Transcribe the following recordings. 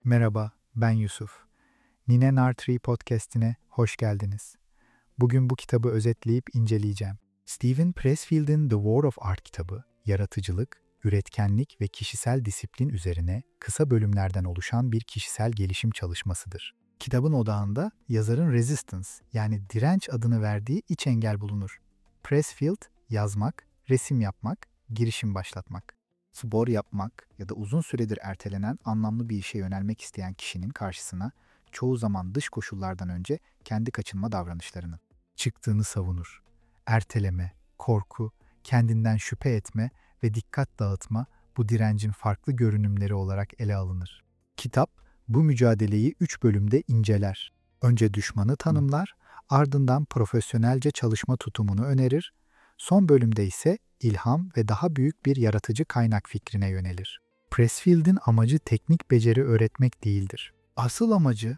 Merhaba, ben Yusuf. Nine Nartree podcast'ine hoş geldiniz. Bugün bu kitabı özetleyip inceleyeceğim. Steven Pressfield'in The War of Art kitabı, yaratıcılık, üretkenlik ve kişisel disiplin üzerine kısa bölümlerden oluşan bir kişisel gelişim çalışmasıdır. Kitabın odağında yazarın resistance yani direnç adını verdiği iç engel bulunur. Pressfield, yazmak, resim yapmak, girişim başlatmak. Spor yapmak ya da uzun süredir ertelenen anlamlı bir işe yönelmek isteyen kişinin karşısına çoğu zaman dış koşullardan önce kendi kaçınma davranışlarının çıktığını savunur. Erteleme, korku, kendinden şüphe etme ve dikkat dağıtma bu direncin farklı görünümleri olarak ele alınır. Kitap bu mücadeleyi 3 bölümde inceler. Önce düşmanı tanımlar, ardından profesyonelce çalışma tutumunu önerir, son bölümde ise ilham ve daha büyük bir yaratıcı kaynak fikrine yönelir. Pressfield'in amacı teknik beceri öğretmek değildir. Asıl amacı,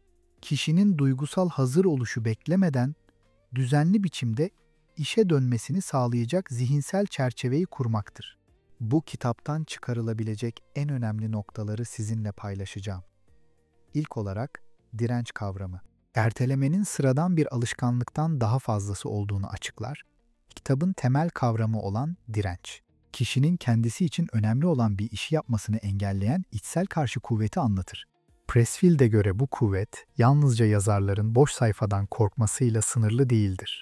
kişinin duygusal hazır oluşu beklemeden düzenli biçimde işe dönmesini sağlayacak zihinsel çerçeveyi kurmaktır. Bu kitaptan çıkarılabilecek en önemli noktaları sizinle paylaşacağım. İlk olarak direnç kavramı. Ertelemenin sıradan bir alışkanlıktan daha fazlası olduğunu açıklar. Kitabın temel kavramı olan direnç, kişinin kendisi için önemli olan bir işi yapmasını engelleyen içsel karşı kuvveti anlatır. Pressfield'e göre bu kuvvet, yalnızca yazarların boş sayfadan korkmasıyla sınırlı değildir.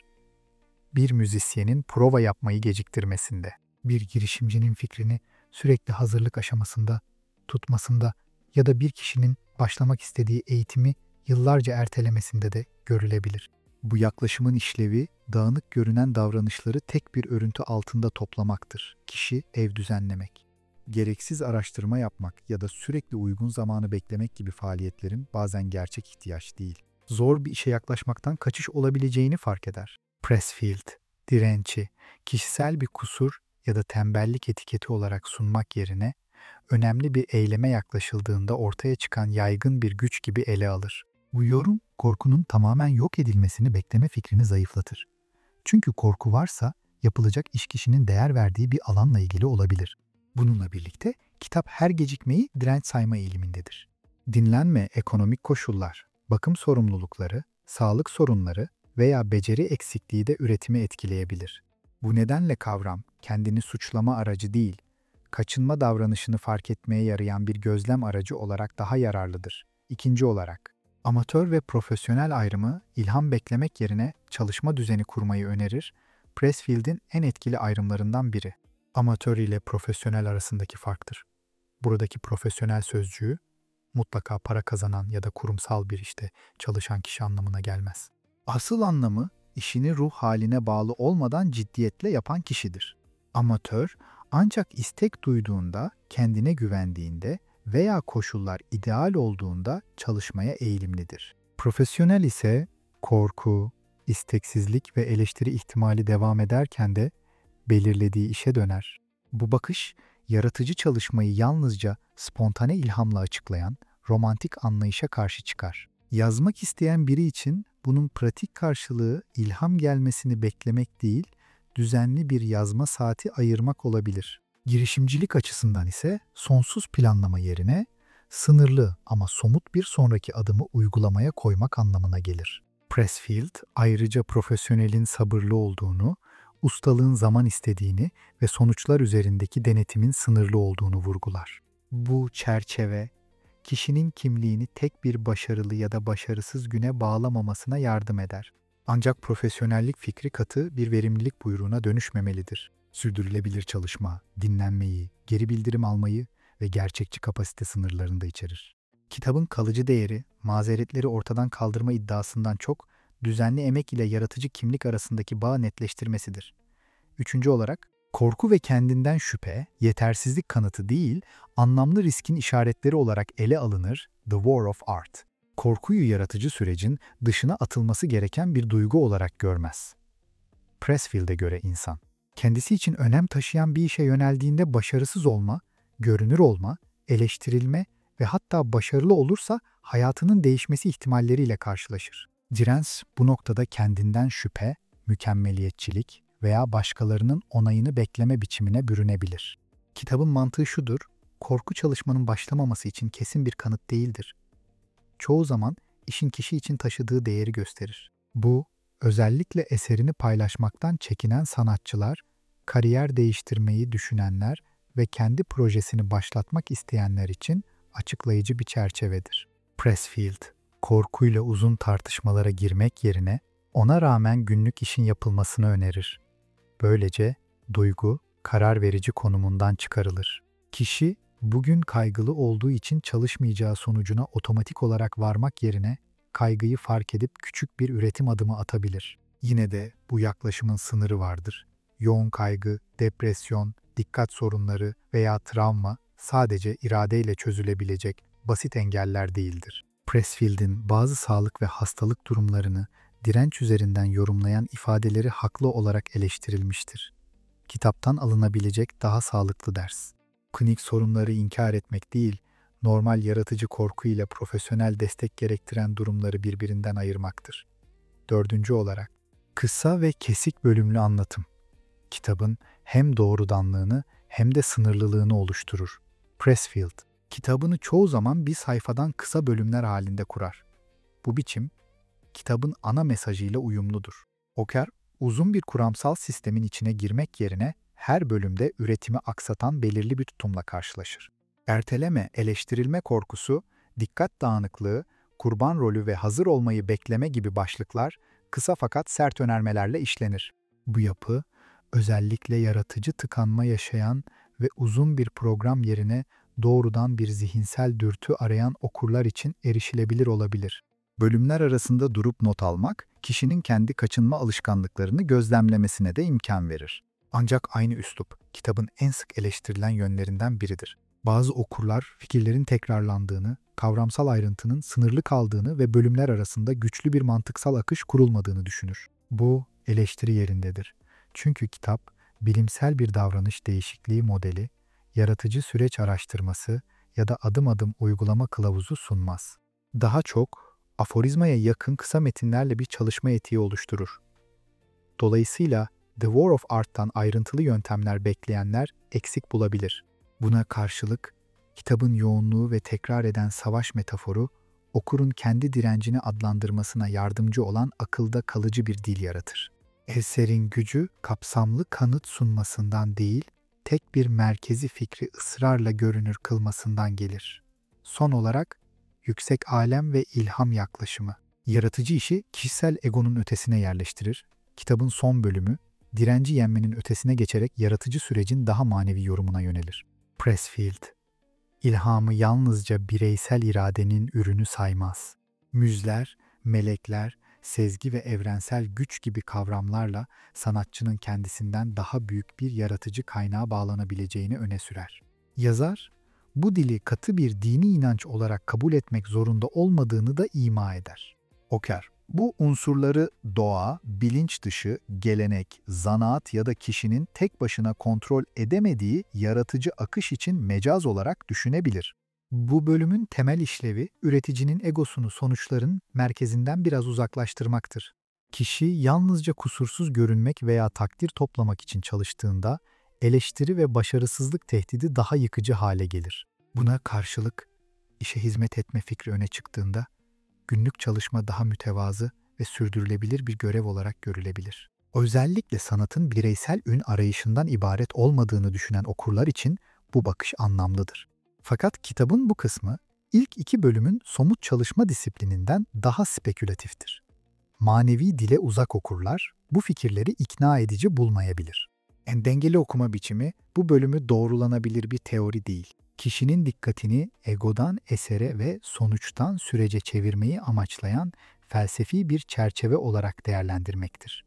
Bir müzisyenin prova yapmayı geciktirmesinde, bir girişimcinin fikrini sürekli hazırlık aşamasında tutmasında ya da bir kişinin başlamak istediği eğitimi yıllarca ertelemesinde de görülebilir. Bu yaklaşımın işlevi, dağınık görünen davranışları tek bir örüntü altında toplamaktır. Kişi ev düzenlemek, gereksiz araştırma yapmak ya da sürekli uygun zamanı beklemek gibi faaliyetlerin bazen gerçek ihtiyaç değil, zor bir işe yaklaşmaktan kaçış olabileceğini fark eder. Pressfield, direnci, kişisel bir kusur ya da tembellik etiketi olarak sunmak yerine, önemli bir eyleme yaklaşıldığında ortaya çıkan yaygın bir güç gibi ele alır. Bu yorum, korkunun tamamen yok edilmesini bekleme fikrini zayıflatır. Çünkü korku varsa, yapılacak iş kişinin değer verdiği bir alanla ilgili olabilir. Bununla birlikte, kitap her gecikmeyi direnç sayma eğilimindedir. Dinlenme, ekonomik koşullar, bakım sorumlulukları, sağlık sorunları veya beceri eksikliği de üretimi etkileyebilir. Bu nedenle kavram, kendini suçlama aracı değil, kaçınma davranışını fark etmeye yarayan bir gözlem aracı olarak daha yararlıdır. İkinci olarak, amatör ve profesyonel ayrımı ilham beklemek yerine çalışma düzeni kurmayı önerir, Pressfield'in en etkili ayrımlarından biri. Amatör ile profesyonel arasındaki farktır. Buradaki profesyonel sözcüğü, mutlaka para kazanan ya da kurumsal bir işte çalışan kişi anlamına gelmez. Asıl anlamı, işini ruh haline bağlı olmadan ciddiyetle yapan kişidir. Amatör, ancak istek duyduğunda, kendine güvendiğinde veya koşullar ideal olduğunda çalışmaya eğilimlidir. Profesyonel ise korku, isteksizlik ve eleştiri ihtimali devam ederken de belirlediği işe döner. Bu bakış, yaratıcı çalışmayı yalnızca spontane ilhamla açıklayan romantik anlayışa karşı çıkar. Yazmak isteyen biri için bunun pratik karşılığı ilham gelmesini beklemek değil, düzenli bir yazma saati ayırmak olabilir. Girişimcilik açısından ise sonsuz planlama yerine sınırlı ama somut bir sonraki adımı uygulamaya koymak anlamına gelir. Pressfield ayrıca profesyonelin sabırlı olduğunu, ustalığın zaman istediğini ve sonuçlar üzerindeki denetimin sınırlı olduğunu vurgular. Bu çerçeve, kişinin kimliğini tek bir başarılı ya da başarısız güne bağlamamasına yardım eder. Ancak profesyonellik fikri katı bir verimlilik buyruğuna dönüşmemelidir. Sürdürülebilir çalışma, dinlenmeyi, geri bildirim almayı ve gerçekçi kapasite sınırlarını da içerir. Kitabın kalıcı değeri, mazeretleri ortadan kaldırma iddiasından çok, düzenli emek ile yaratıcı kimlik arasındaki bağı netleştirmesidir. Üçüncü olarak, korku ve kendinden şüphe, yetersizlik kanıtı değil, anlamlı riskin işaretleri olarak ele alınır The War of Art. Korkuyu yaratıcı sürecin dışına atılması gereken bir duygu olarak görmez. Pressfield'e göre insan, kendisi için önem taşıyan bir işe yöneldiğinde başarısız olma, görünür olma, eleştirilme ve hatta başarılı olursa hayatının değişmesi ihtimalleriyle karşılaşır. Direnç bu noktada kendinden şüphe, mükemmeliyetçilik veya başkalarının onayını bekleme biçimine bürünebilir. Kitabın mantığı şudur, korku çalışmanın başlamaması için kesin bir kanıt değildir. Çoğu zaman işin kişi için taşıdığı değeri gösterir. Bu, özellikle eserini paylaşmaktan çekinen sanatçılar, kariyer değiştirmeyi düşünenler ve kendi projesini başlatmak isteyenler için açıklayıcı bir çerçevedir. Pressfield, korkuyla uzun tartışmalara girmek yerine ona rağmen günlük işin yapılmasını önerir. Böylece duygu, karar verici konumundan çıkarılır. Kişi, bugün kaygılı olduğu için çalışmayacağı sonucuna otomatik olarak varmak yerine kaygıyı fark edip küçük bir üretim adımı atabilir. Yine de bu yaklaşımın sınırı vardır. Yoğun kaygı, depresyon, dikkat sorunları veya travma sadece iradeyle çözülebilecek basit engeller değildir. Pressfield'in bazı sağlık ve hastalık durumlarını direnç üzerinden yorumlayan ifadeleri haklı olarak eleştirilmiştir. Kitaptan alınabilecek daha sağlıklı ders. Klinik sorunları inkar etmek değil, normal yaratıcı korku ile profesyonel destek gerektiren durumları birbirinden ayırmaktır. Dördüncü olarak, kısa ve kesik bölümlü anlatım. Kitabın hem doğrudanlığını hem de sınırlılığını oluşturur. Pressfield, kitabını çoğu zaman bir sayfadan kısa bölümler halinde kurar. Bu biçim, kitabın ana mesajıyla uyumludur. Oker, uzun bir kuramsal sistemin içine girmek yerine her bölümde üretimi aksatan belirli bir tutumla karşılaşır. Erteleme, eleştirilme korkusu, dikkat dağınıklığı, kurban rolü ve hazır olmayı bekleme gibi başlıklar kısa fakat sert önermelerle işlenir. Bu yapı, özellikle yaratıcı tıkanma yaşayan ve uzun bir program yerine doğrudan bir zihinsel dürtü arayan okurlar için erişilebilir olabilir. Bölümler arasında durup not almak, kişinin kendi kaçınma alışkanlıklarını gözlemlemesine de imkan verir. Ancak aynı üslup, kitabın en sık eleştirilen yönlerinden biridir. Bazı okurlar fikirlerin tekrarlandığını, kavramsal ayrıntının sınırlı kaldığını ve bölümler arasında güçlü bir mantıksal akış kurulmadığını düşünür. Bu eleştiri yerindedir. Çünkü kitap, bilimsel bir davranış değişikliği modeli, yaratıcı süreç araştırması ya da adım adım uygulama kılavuzu sunmaz. Daha çok, aforizmaya yakın kısa metinlerle bir çalışma etiği oluşturur. Dolayısıyla The War of Art'tan ayrıntılı yöntemler bekleyenler eksik bulabilir. Buna karşılık, kitabın yoğunluğu ve tekrar eden savaş metaforu, okurun kendi direncini adlandırmasına yardımcı olan akılda kalıcı bir dil yaratır. Eserin gücü, kapsamlı kanıt sunmasından değil, tek bir merkezi fikri ısrarla görünür kılmasından gelir. Son olarak, yüksek alem ve ilham yaklaşımı. Yaratıcı işi kişisel egonun ötesine yerleştirir. Kitabın son bölümü, direnci yenmenin ötesine geçerek yaratıcı sürecin daha manevi yorumuna yönelir. Pressfield, ilhamı yalnızca bireysel iradenin ürünü saymaz. Müzler, melekler, sezgi ve evrensel güç gibi kavramlarla sanatçının kendisinden daha büyük bir yaratıcı kaynağa bağlanabileceğini öne sürer. Yazar, bu dili katı bir dini inanç olarak kabul etmek zorunda olmadığını da ima eder. Oker, bu unsurları doğa, bilinç dışı, gelenek, zanaat ya da kişinin tek başına kontrol edemediği yaratıcı akış için mecaz olarak düşünebilir. Bu bölümün temel işlevi, üreticinin egosunu sonuçların merkezinden biraz uzaklaştırmaktır. Kişi yalnızca kusursuz görünmek veya takdir toplamak için çalıştığında, eleştiri ve başarısızlık tehdidi daha yıkıcı hale gelir. Buna karşılık, işe hizmet etme fikri öne çıktığında, günlük çalışma daha mütevazı ve sürdürülebilir bir görev olarak görülebilir. Özellikle sanatın bireysel ün arayışından ibaret olmadığını düşünen okurlar için bu bakış anlamlıdır. Fakat kitabın bu kısmı, ilk iki bölümün somut çalışma disiplininden daha spekülatiftir. Manevi dile uzak okurlar, bu fikirleri ikna edici bulmayabilir. En dengeli okuma biçimi, bu bölümü doğrulanabilir bir teori değil. Kişinin dikkatini egodan esere ve sonuçtan sürece çevirmeyi amaçlayan felsefi bir çerçeve olarak değerlendirmektir.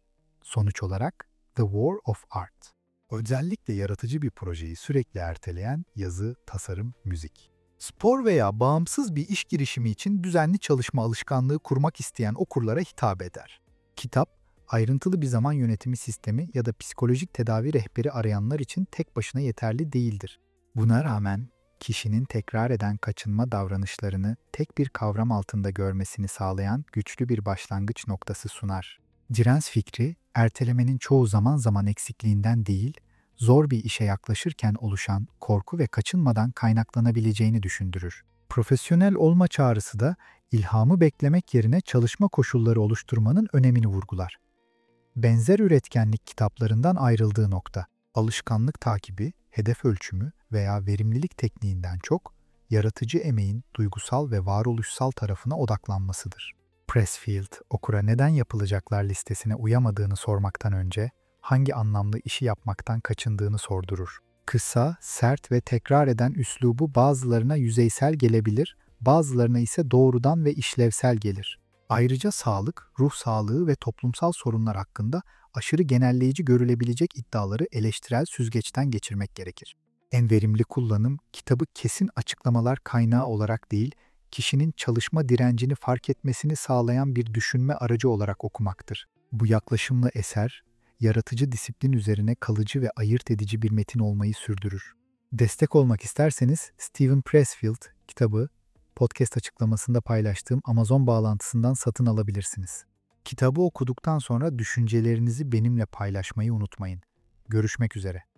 Sonuç olarak The War of Art. Özellikle yaratıcı bir projeyi sürekli erteleyen yazı, tasarım, müzik. Spor veya bağımsız bir iş girişimi için düzenli çalışma alışkanlığı kurmak isteyen okurlara hitap eder. Kitap, ayrıntılı bir zaman yönetimi sistemi ya da psikolojik tedavi rehberi arayanlar için tek başına yeterli değildir. Buna rağmen kişinin tekrar eden kaçınma davranışlarını tek bir kavram altında görmesini sağlayan güçlü bir başlangıç noktası sunar. Direnç fikri, ertelemenin çoğu zaman eksikliğinden değil, zor bir işe yaklaşırken oluşan korku ve kaçınmadan kaynaklanabileceğini düşündürür. Profesyonel olma çağrısı da ilhamı beklemek yerine çalışma koşulları oluşturmanın önemini vurgular. Benzer üretkenlik kitaplarından ayrıldığı nokta, alışkanlık takibi, hedef ölçümü veya verimlilik tekniğinden çok, yaratıcı emeğin duygusal ve varoluşsal tarafına odaklanmasıdır. Pressfield, okura neden yapılacaklar listesine uyamadığını sormaktan önce, hangi anlamlı işi yapmaktan kaçındığını sordurur. Kısa, sert ve tekrar eden üslubu bazılarına yüzeysel gelebilir, bazılarına ise doğrudan ve işlevsel gelir. Ayrıca sağlık, ruh sağlığı ve toplumsal sorunlar hakkında aşırı genelleyici görülebilecek iddiaları eleştirel süzgeçten geçirmek gerekir. En verimli kullanım, kitabı kesin açıklamalar kaynağı olarak değil, kişinin çalışma direncini fark etmesini sağlayan bir düşünme aracı olarak okumaktır. Bu yaklaşımla eser, yaratıcı disiplin üzerine kalıcı ve ayırt edici bir metin olmayı sürdürür. Destek olmak isterseniz Steven Pressfield kitabı podcast açıklamasında paylaştığım Amazon bağlantısından satın alabilirsiniz. Kitabı okuduktan sonra düşüncelerinizi benimle paylaşmayı unutmayın. Görüşmek üzere.